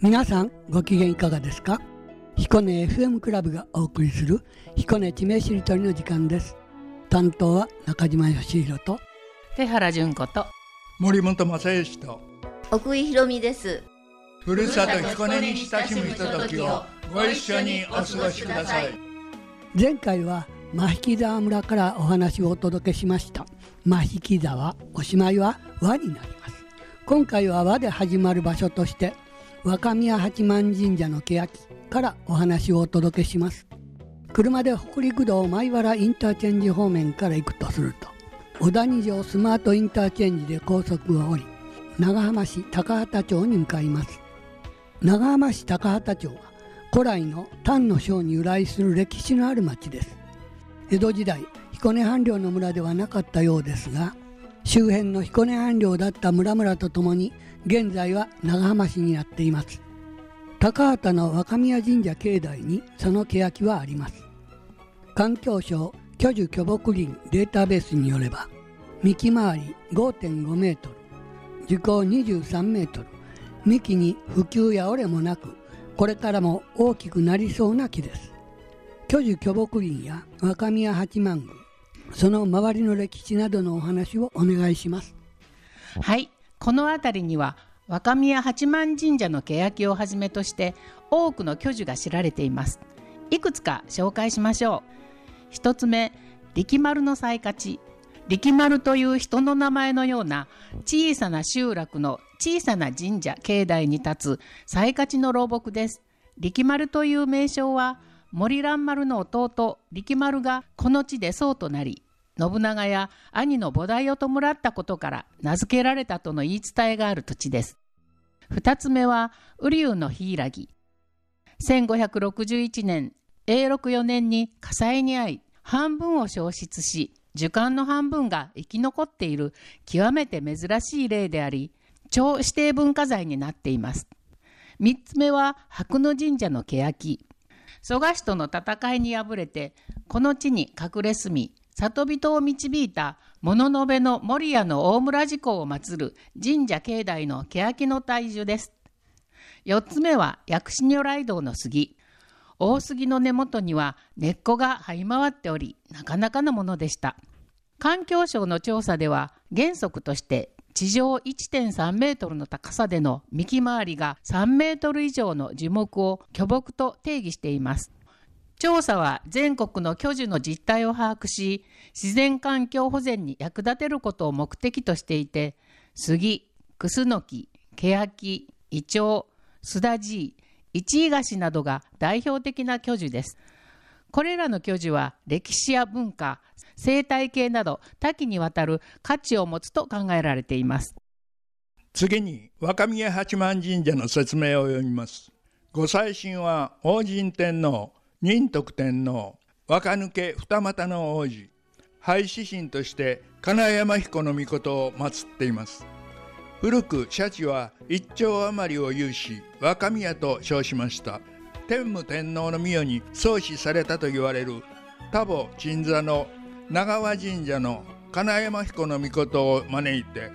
皆さんご機嫌いかがですか？彦根 FM クラブがお送りする彦根地名しりとりの時間です。担当は中島義弘と手原純子と森本正義と奥井ひろみです。 ふるさと彦根に親しむひとときをご一緒にお過ごしください。 前回は真引沢村からお話をお届けしました。真引沢、おしまいは和になります。今回は和で始まる場所として若宮八幡神社の欅からお話をお届けします。車で北陸道米原インターチェンジ方面から行くとすると、小谷城スマートインターチェンジで高速を降り、長浜市高畑町に向かいます。長浜市高畑町は古来の丹の章に由来する歴史のある町です。江戸時代、彦根藩領の村ではなかったようですが、周辺の彦根藩領だった村々とともに現在は長浜市になっています。高畑の若宮神社境内にその欅はあります。環境省巨樹巨木林データベースによれば、幹回り 5.5 メートル、樹高23メートル、幹に腐朽や折れもなく、これからも大きくなりそうな木です。巨樹巨木林や若宮八幡宮、その周りの歴史などのお話をお願いします。 はい、この辺りには若宮八幡神社の欅をはじめとして多くの巨樹が知られています。いくつか紹介しましょう。一つ目、力丸の西勝。力丸という人の名前のような小さな集落の小さな神社境内に立つ西勝の老木です。力丸という名称は森蘭丸の弟力丸がこの地で僧となり、信長や兄の菩提を弔ったことから名付けられたとの言い伝えがある土地です。二つ目は瓜生の柊。1561年永禄4年に火災に遭い、半分を焼失し、樹幹の半分が生き残っている極めて珍しい例であり、超指定文化財になっています。三つ目は白野神社の欅。蘇我氏との戦いに敗れて、この地に隠れ住み、里人を導いた物部の守屋の大村寺公を祀る神社境内の欅の大樹です。四つ目は薬師如来堂の杉。大杉の根元には根っこが這い回っており、なかなかのものでした。環境省の調査では、原則として地上 1.3 メートルの高さでの幹回りが3メートル以上の樹木を巨木と定義しています。調査は全国の巨樹の実態を把握し、自然環境保全に役立てることを目的としていて、杉、クスノキ、欅、イチョウ、スダジイ、イチイガシなどが代表的な巨樹です。これらの巨樹は歴史や文化、生態系など多岐にわたる価値を持つと考えられています。 次に若宮八幡神社の説明を読みます。ご祭神は王神天皇、仁徳天皇、若抜二股の王子、廃止神として金山彦の命を祀っています。古く社地は一丁余りを有し、若宮と称しました。天武天皇の御代に創始されたと言われる田母鎮座の長和神社の金山彦の命を招いて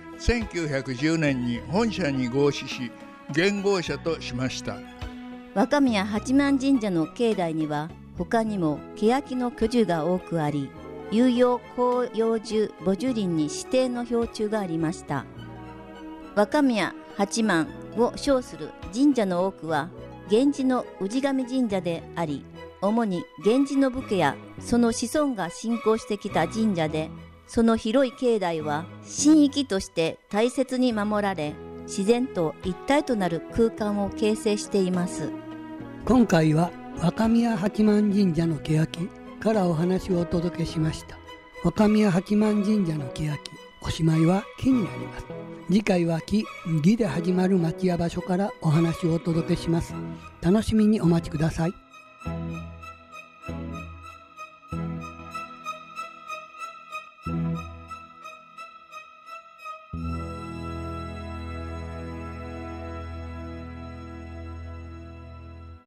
1910年に本社に合祀し、元号社としました。 若宮八幡神社の境内には他にも欅の巨樹が多くあり、有用広葉樹母樹林に指定の標柱がありました。若宮八幡を称する神社の多くは源氏の氏神神社であり、主に源氏の武家やその子孫が信仰してきた神社で、その広い境内は神域として大切に守られ、自然と一体となる空間を形成しています。 今回は若宮八幡神社の欅からお話をお届けしました。若宮八幡神社の欅、おしまいは木になります。次回は木で始まる町や場所からお話をお届けします。楽しみにお待ちください。